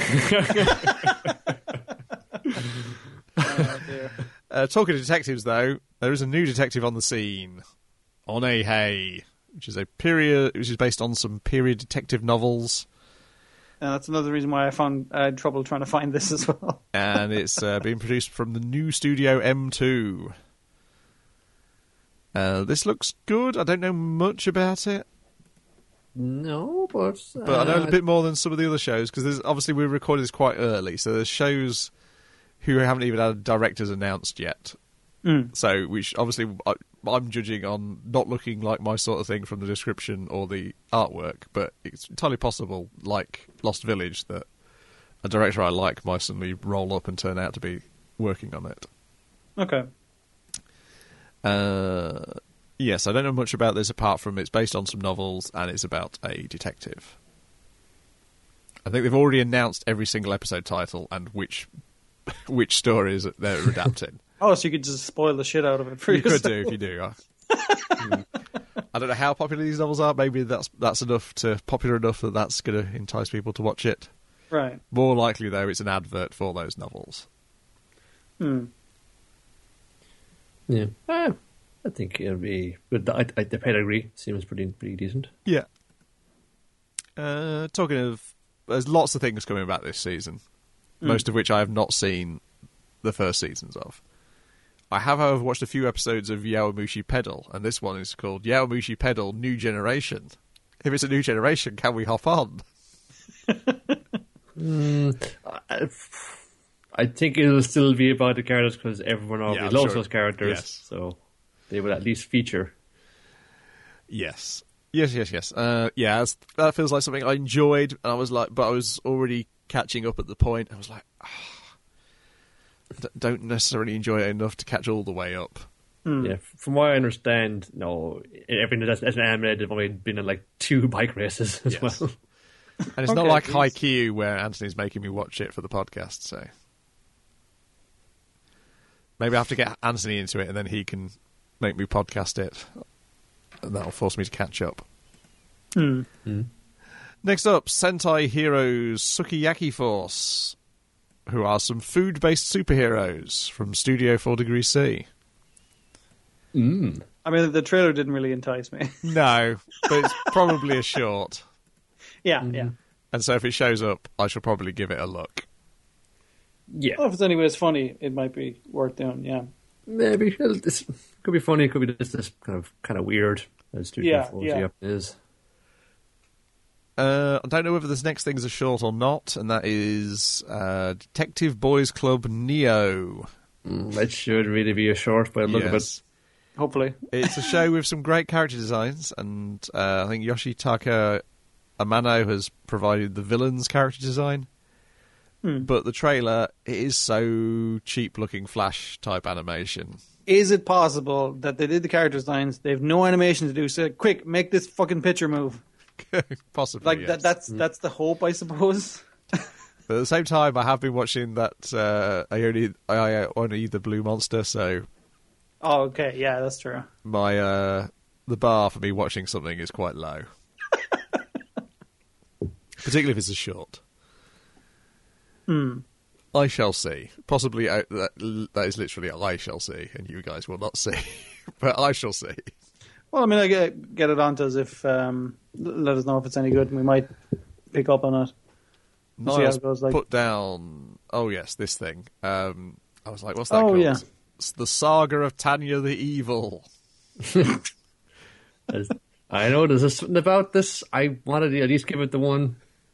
up on. Talking of detectives, though, there is a new detective on the scene, Onehei, which is based on some period detective novels. And that's another reason why I had trouble trying to find this as well. And it's being produced from the new studio M2. This looks good. I don't know much about it. No, but I know a bit more than some of the other shows because obviously we recorded this quite early, so there's shows who haven't even had directors announced yet. So, which obviously I'm judging on not looking like my sort of thing from the description or the artwork, but it's entirely possible, like Lost Village, that a director I like might suddenly roll up and turn out to be working on it. Okay. Yes, I don't know much about this apart from it's based on some novels and it's about a detective. I think they've already announced every single episode title and which stories they're adapting. Oh, so you could just spoil the shit out of it for you yourself. could do if you do. I don't know how popular these novels are. Maybe that's popular enough that that's going to entice people to watch it. Right. More likely, though, it's an advert for those novels. Yeah. I think it'll be good. The pedigree seems pretty decent. Yeah. Talking of, there's lots of things coming back this season, most of which I have not seen the first seasons of. I have, however, watched a few episodes of Yowamushi Pedal, and this one is called Yowamushi Pedal New Generation. If it's a new generation, can we hop on? I think it'll still be about the characters because everyone already loves those characters, so they will at least feature. Yes. That feels like something I enjoyed, and I was already catching up at the point. I was like, don't necessarily enjoy it enough to catch all the way up. Yeah, from what I understand, everything that's an anime, they've only been in like 2 bike races as well. And it's not like Haikyuu where Anthony's making me watch it for the podcast, so maybe I have to get Anthony into it and then he can make me podcast it, and that'll force me to catch up. Next up, Sentai Heroes Sukiyaki Force, who are some food-based superheroes from Studio 4 Degree C. I mean, the trailer didn't really entice me. No, but it's probably a short. Yeah. And so if it shows up, I shall probably give it a look. Yeah. Well, if it's anyways funny, it might be worth doing, yeah. Maybe. It could be funny, it could be just kind of weird, as Studio 4 is. I don't know whether this next thing's a short or not, and that is Detective Boys Club Neo. That should really be a short by the look of it. Hopefully. It's a show with some great character designs, and I think Yoshitaka Amano has provided the villain's character design. But the trailer, it is so cheap-looking Flash-type animation. Is it possible that they did the character designs, they have no animation to do, so quick, make this fucking picture move? Possibly, like yes. that's the hope, I suppose. But at the same time, I have been watching that I only eat the Blue Monster, so Oh, okay, yeah, that's true. my the bar for me watching something is quite low. Particularly if it's a short. I shall see. Possibly that is literally I shall see, and you guys will not see. But I shall see. Well, I mean, I get it onto us if let us know if it's any good, and we might pick up on it. Niles See how it goes, like. put down. Oh yes, this thing. I was like, "What's that Oh, called?" yeah. It's the Saga of Tanya the Evil. I know there's something about this. I wanted to at least give it the one.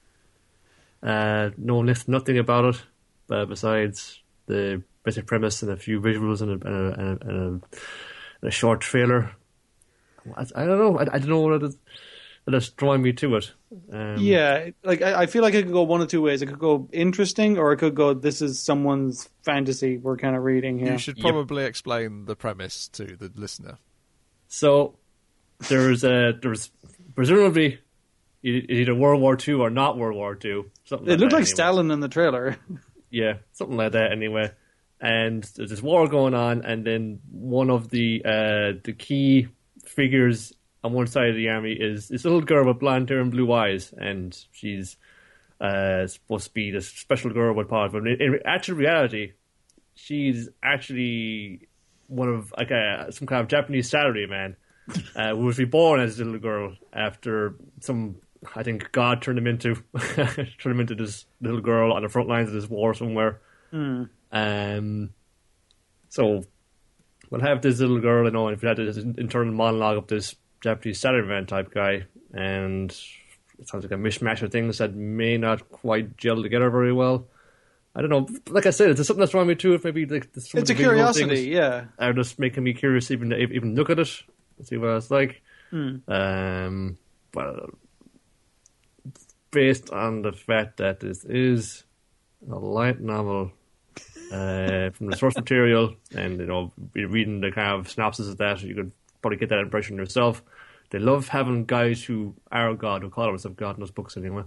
No, nothing about it, besides the basic premise and a few visuals and a short trailer. I don't know. I don't know what it is that's drawing me to it. Yeah, like I feel like it could go one of two ways. It could go interesting, or it could go, this is someone's fantasy we're kind of reading here. You should probably explain the premise to the listener. So there's presumably either World War II or not World War II. Something It looked like anyway. Stalin in the trailer. Yeah, something like that anyway. And there's this war going on, and then one of the key figures on one side of the army is this little girl with blonde hair and blue eyes, and she's supposed to be this special girl with powers. But in actual reality, she's actually one of some kind of Japanese salaryman who was reborn as a little girl after some. I think God turned him into this little girl on the front lines of this war somewhere. So we'll have this little girl, and if you had this internal monologue of this Japanese salaryman type guy, and it sounds like a mishmash of things that may not quite gel together very well. I don't know. Like I said, it's something that's drawing me to it. Maybe like It's a curiosity, yeah. Are just making me curious even look at it and see what it's like. Well, based on the fact that this is a light novel from the source material, and reading the kind of synopsis of that, you could probably get that impression yourself. They love having guys who are God, who call themselves God in those books anyway.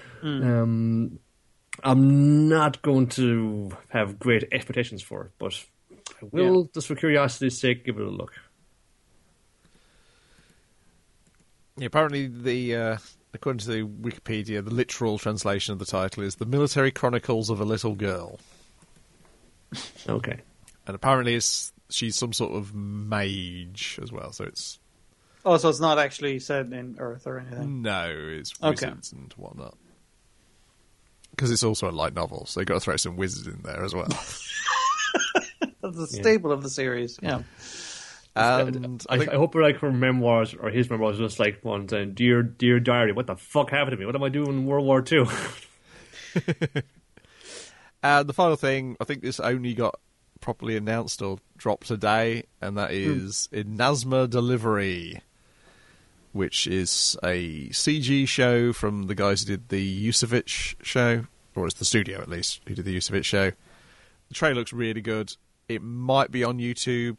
I'm not going to have great expectations for it, but I will, just for curiosity's sake, give it a look. Yeah, apparently, according to the Wikipedia, the literal translation of the title is "The Military Chronicles of a Little Girl." Okay. And apparently, she's some sort of mage as well. So it's so it's not actually set in Earth or anything. no, it's wizards and whatnot. Because it's also a light novel, so they've got to throw some wizards in there as well. That's a staple of the series. Yeah. And I hope her memoirs or his memoirs just like one saying, "Dear diary, what the fuck happened to me? What am I doing in World War II?" And the final thing, I think this only got properly announced or dropped today, and that is Inazuma Delivery, which is a CG show from the guys who did the Yusovich show, or it's the studio at least, who did the Yusovich show. The trailer looks really good. It might be on YouTube.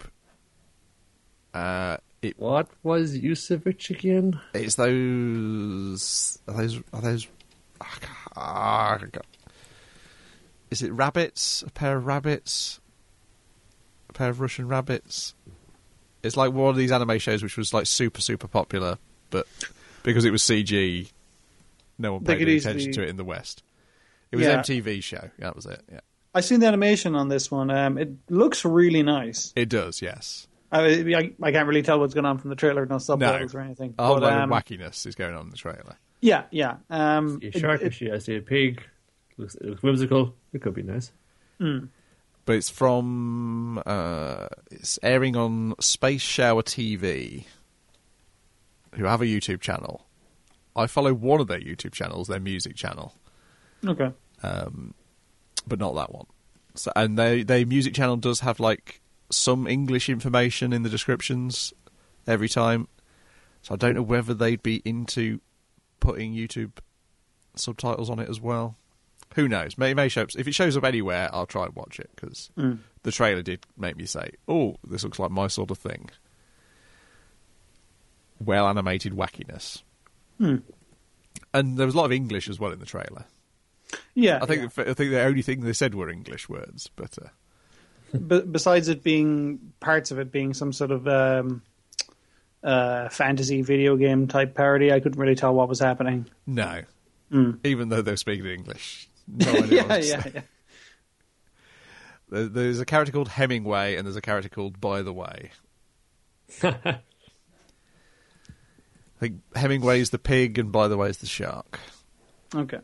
What was Yusovich again? It's those. Are those? Is it rabbits? A pair of rabbits? A pair of Russian rabbits? It's like one of these anime shows which was like super, super popular, but because it was CG, No one They paid could any attention easily- to it in the West. It was Yeah. an MTV show. That was it. Yeah, I seen the animation on this one. It looks really nice. it does. Yes, I can't really tell what's going on from the trailer, no subtitles or anything. a whole But, lot of wackiness is going on in the trailer. yeah. A shark, I see a pig. It looks whimsical. It could be nice. But it's from it's airing on Space Shower TV, who have a YouTube channel. I follow one of their YouTube channels, their music channel, Okay. but not that one. So, and their music channel does have like some English information in the descriptions every time. So I don't know whether they'd be into putting YouTube subtitles on it as well. Who knows? It may show up. If it shows up anywhere, I'll try and watch it, because the trailer did make me say, "Oh, this looks like my sort of thing." Well animated wackiness, and there was a lot of English as well in the trailer. Yeah. I think the only thing they said were English words, but But besides it being parts of it being some sort of fantasy video game type parody, I couldn't really tell what was happening. no. Even though they're speaking English, no idea what to say. yeah. There's a character called Hemingway, and there's a character called By the Way. I think Hemingway's the pig, and By the Way is the shark. Okay.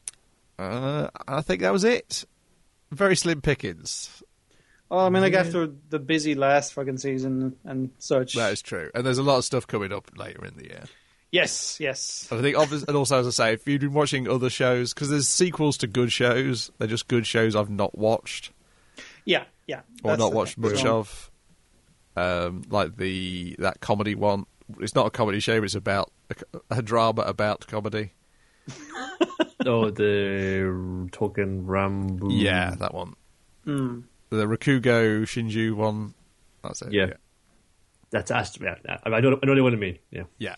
I think that was it. Very slim pickings. Well, I mean, like after the busy last fucking season and such. That is true. And there's a lot of stuff coming up later in the year. Yes. I think, and also, as I say, if you've been watching other shows, because there's sequels to good shows, they're just good shows I've not watched. Yeah. Or That's not the watched thing. much So- of. Like that comedy one. It's not a comedy show, but it's about a drama about comedy. Oh, the Token Rambu. Yeah, that one. The Rakugo Shinju one. That's it. Yeah. That's yeah. I know what I mean. Yeah. Yeah.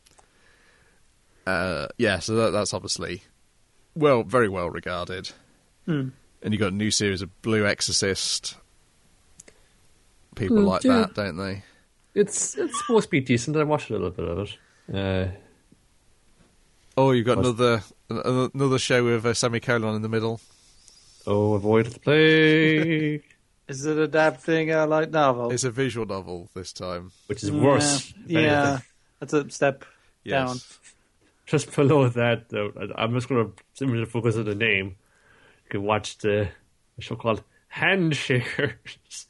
So that's obviously very well regarded. And you got a new series of Blue Exorcist. People like yeah. that, don't they? It's supposed to be decent. I watched a little bit of it. Oh, you've got another show with a semicolon in the middle. Oh, Avoid the Plague. Is it adapting a light novel? It's a visual novel this time. Which is worse. if Yeah. anything. That's a step down. Yes. Just below that, though, I'm just going to focus on the name. You can watch a show called Handshakers.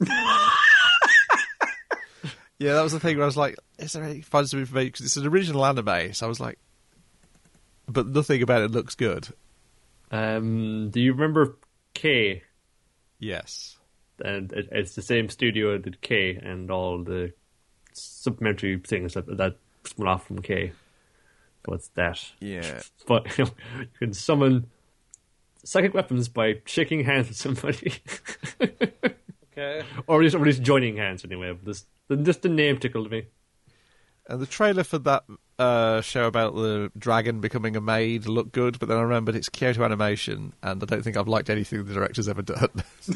Yeah, that was the thing where I was like, is there any fun to information? Because it's an original anime, so I was like, but nothing about it looks good. Do you remember K? Yes. And it's the same studio that did K and all the supplementary things that spun off from K. So it's that. Yeah. But you can summon psychic weapons by shaking hands with somebody. Okay. Or at least joining hands anyway. Just the name tickled me. And the trailer for that show about the dragon becoming a maid looked good, but then I remembered it's Kyoto Animation, and I don't think I've liked anything the director's ever done.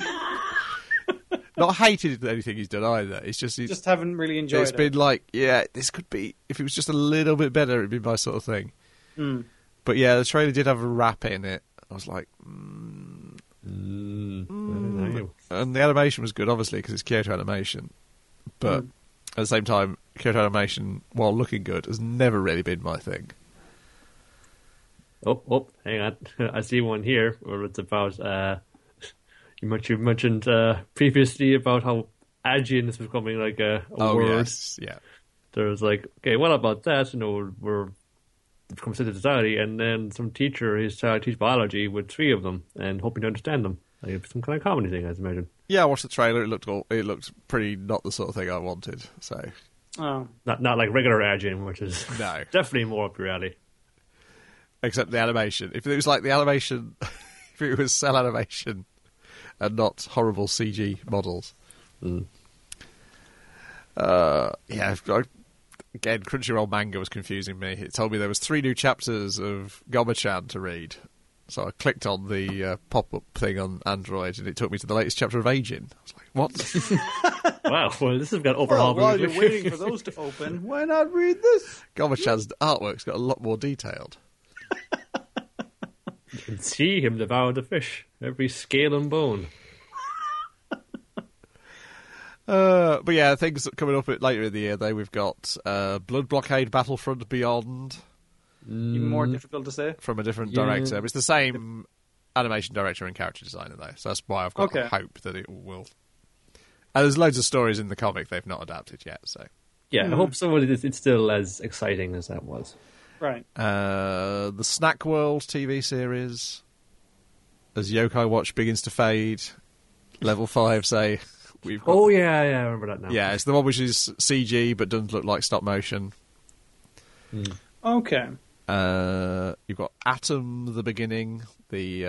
Not hated anything he's done either. It's just haven't really enjoyed it's it. been like, yeah, this could be, if it was just a little bit better, it'd be my sort of thing. But yeah, the trailer did have a rap in it. I was like, and the animation was good, obviously, because it's Kyoto Animation. But at the same time, Kyoto Animation, while looking good, has never really been my thing. Oh, hang on. I see one here where it's about, you mentioned previously about how Ajin is becoming like a word. Yes, yeah. There's like, okay, what about that? We're become citizen society, and then some teacher is trying to teach biology with 3 of them and hoping to understand them. Like some kind of comedy thing, I imagine. Yeah, I watched the trailer. It looked pretty not the sort of thing I wanted. So Not like regular Ajin, which is no, definitely more up your alley. except the animation. If it was like the animation, if it was cell animation and not horrible CG models. Again, Crunchyroll manga was confusing me. It told me there was 3 new chapters of Goma-chan to read. So I clicked on the pop-up thing on Android, and it took me to the latest chapter of Agin. I was like, what? Wow, well, this has got overhauled. While you're waiting for those to open, why not read this? Goma-chan's artwork's got a lot more detailed. And see him devour the fish, every scale and bone. But yeah, things coming up later in the year, though, we've got Blood Blockade Battlefront Beyond. Even more difficult to say. From a different director. But it's the same animation director and character designer, though. So that's why I've got hope that it will. And there's loads of stories in the comic they've not adapted yet, so. Yeah, I hope so. It's still as exciting as that was. Right. The Snack World TV series. As Yokai Watch begins to fade. Level 5, say. We've got... Oh, yeah, I remember that now. Yeah, it's the one which is CG but doesn't look like stop motion. Okay. You've got Atom, the beginning, the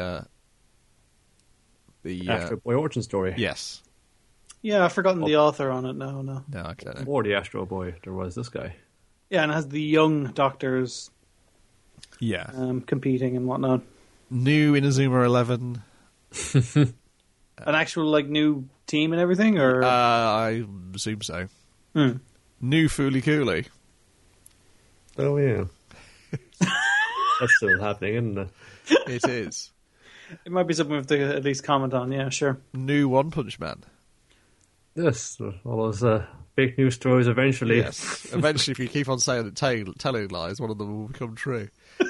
Astro Boy origin story. Yes. Yeah, I've forgotten the author on it now. No, I don't know. Or the Astro Boy, there was this guy. Yeah, and it has the young doctors Yeah. competing and whatnot. New Inazuma 11. An actual like new team and everything, or I assume so. New Fooly Cooly. Oh, yeah. That's still happening, isn't it? It is. it might be something we have to at least comment on. Yeah, sure. New One Punch Man. Yes, all those fake news stories eventually. Yes. Eventually, if you keep on saying telling lies, one of them will become true.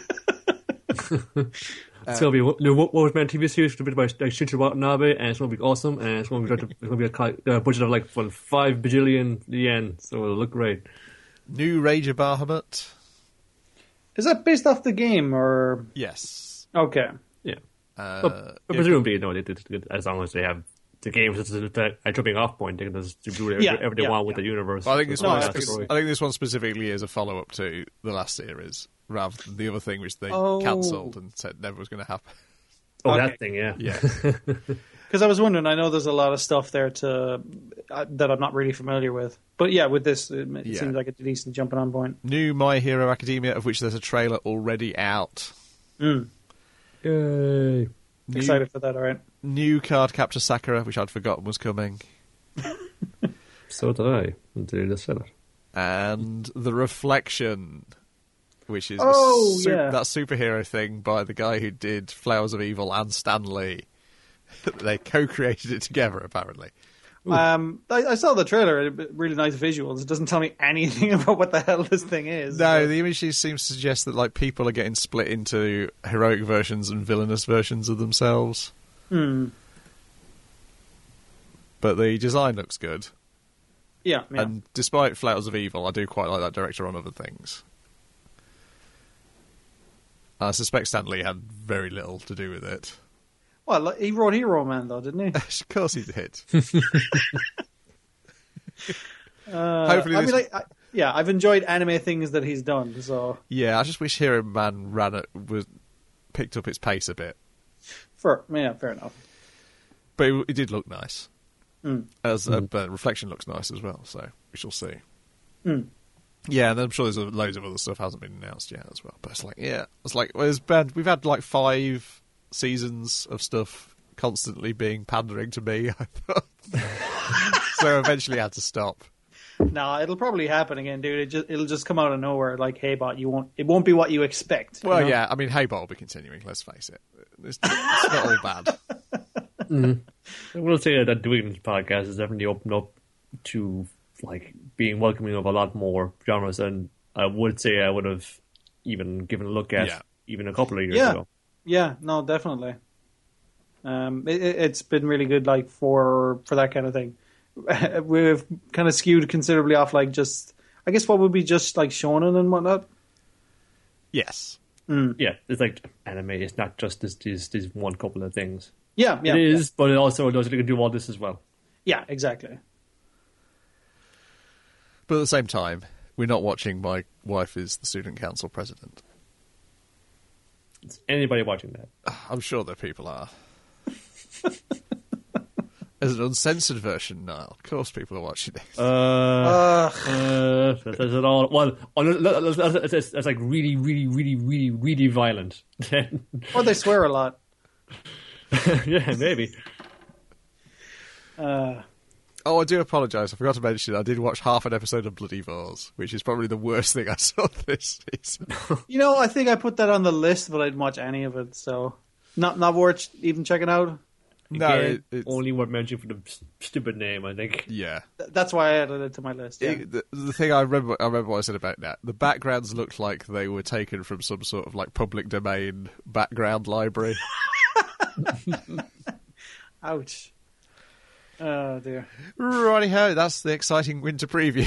It's going to be what was meant TV series to be by like Shinichi Watanabe, and it's going to be awesome, and it's going to be a budget of like 5 bajillion yen, so it'll look great. New Ranger Bahamut. Is that based off the game or? Yes. Okay. Yeah. But presumably, no, as long as they have the games as a jumping off point, they can just do whatever they want with the universe. I think this one specifically is a follow up to the last series, rather than the other thing which they cancelled and said never was going to happen. Oh, that thing, yeah. Yeah. Because I was wondering, I know there's a lot of stuff there that I'm not really familiar with. But yeah, with this, it seems like a decent jumping on point. New My Hero Academia, of which there's a trailer already out. Yay. Excited for that, all right. New Card Capture Sakura, which I'd forgotten was coming. So did I, until you just said it. And The Reflection, which is that superhero thing by the guy who did Flowers of Evil and Stan Lee. They co-created it together, apparently. I saw the trailer. Really nice visuals. It doesn't tell me anything about what the hell this thing is. No, the image seems to suggest that like people are getting split into heroic versions and villainous versions of themselves. But the design looks good. Yeah. And despite Flowers of Evil, I do quite like that director on other things. I suspect Stan Lee had very little to do with it. Well, he wrote Hero Man, though, didn't he? Of course he did. Hopefully, I've enjoyed anime things that he's done. So yeah, I just wish Hero Man picked up its pace a bit. Fair enough. But it did look nice. But Reflection looks nice as well, so we shall see. Yeah, and I'm sure there's loads of other stuff hasn't been announced yet as well. But it's like we've had like 5 seasons of stuff constantly being pandering to me, I thought. So eventually I had to stop. Nah, it'll probably happen again, dude. It'll just come out of nowhere like Hey Bot. It won't be what you expect. Well, you know? yeah, I mean Hey Bot will be continuing, let's face it. It's not all bad. I will say that doing this podcast has definitely opened up to like being welcoming of a lot more genres than I would say I would have even given a look at even a couple of years ago. Yeah, no, definitely. It's been really good, like for that kind of thing. We've kind of skewed considerably off, like just I guess what would be just like shonen and whatnot. Yes. Yeah, it's like anime. It's not just this one couple of things. Yeah, it is, but it also does. You can do all this as well. Yeah, exactly. But at the same time, we're not watching My Wife is the Student Council President. Is anybody watching that? I'm sure that people are. There's an uncensored version now. Of course people are watching it. That's it all. Well, it's like really, really, really, really, really violent. Or they swear a lot. Yeah, maybe. I do apologise. I forgot to mention I did watch half an episode of Bloody Vars, which is probably the worst thing I saw this season. You know, I think I put that on the list, but I didn't watch any of it, so... Not worth even checking out. No, Again, it's only worth mentioning for the stupid name, I think. yeah. That's why I added it to my list. Yeah. The thing I remember what I said about that. The backgrounds looked like they were taken from some sort of like public domain background library. Ouch. Oh dear. Righty-ho, that's the exciting winter preview.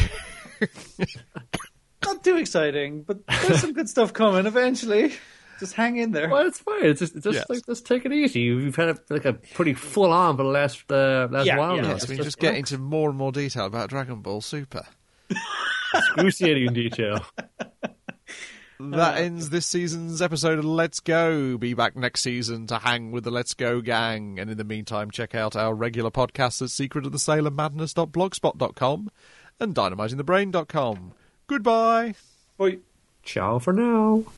Not too exciting, but there's some good stuff coming eventually. Just hang in there. Well, it's fine. It's just Yes. like, just take it easy. We've had a pretty full on for the last while Yeah, now. Yes, It's we just just get into more and more detail about Dragon Ball Super. excruciating detail. That ends this season's episode of Let's Go. Be back next season to hang with the Let's Go gang. And in the meantime, check out our regular podcasts at secretofthesailormadness.blogspot.com and dynamitingthebrain.com. Goodbye. Bye. Ciao for now.